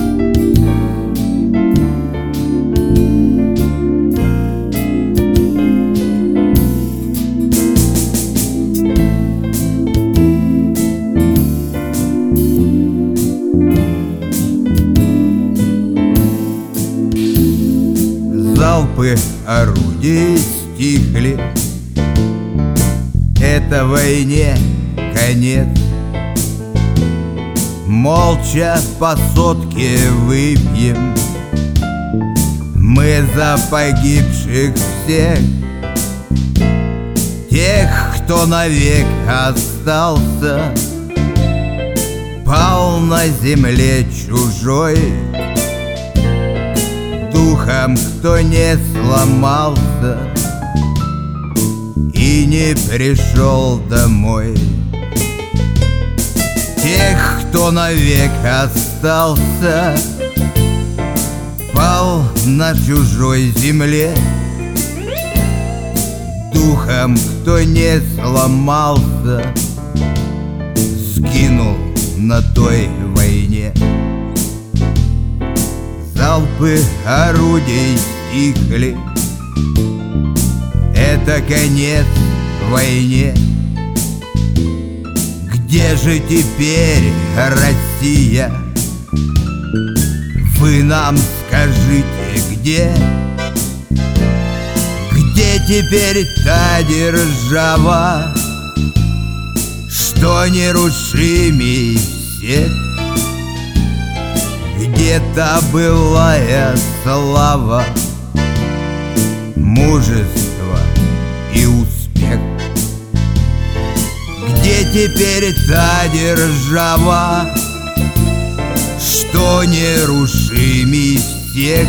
Залпы орудий стихли, это войне конец. Молча по сотке выпьем мы за погибших всех, тех, кто навек остался, пал на земле чужой. Духом, кто не сломался и не пришел домой. Тех, кто навек остался, пал на чужой земле. Духом, кто не сломался, сгинул на той войне. Залпы орудий стихли, это конец войне. Где же теперь Россия? Вы нам скажите, где? Где теперь та держава, что нерушимей всех? Где-то былая слава, мужество и успех. Где теперь та держава, что нерушимей всех?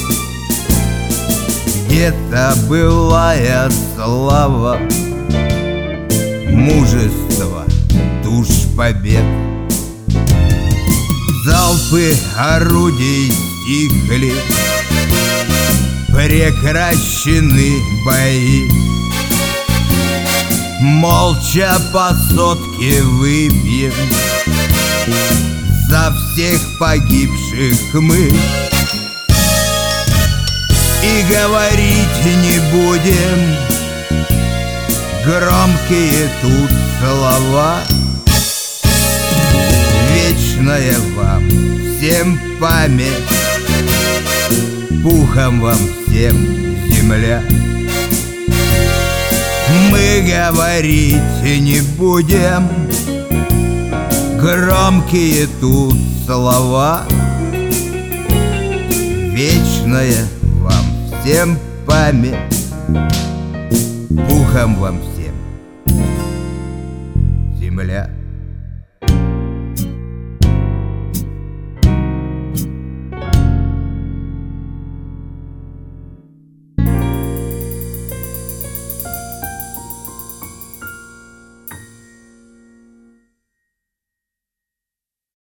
Где-то былая слава, мужество, душ побед. Залпы орудий стихли, прекращены бои. Молча по сотке выпьем за всех погибших мы. И говорить не будем громкие тут слова. Вечная вам всем память, пухом вам всем земля. Мы говорить не будем громкие тут слова. Вечная вам всем память, пухом вам всем земля.